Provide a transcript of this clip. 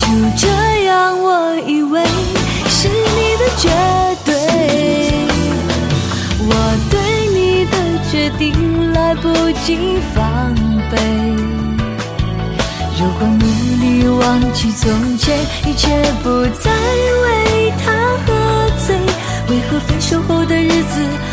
这样我以为是你的绝对，我对你的决定来不及防备。如果努力忘记从前，一切不再为他喝醉，为何分手后的日子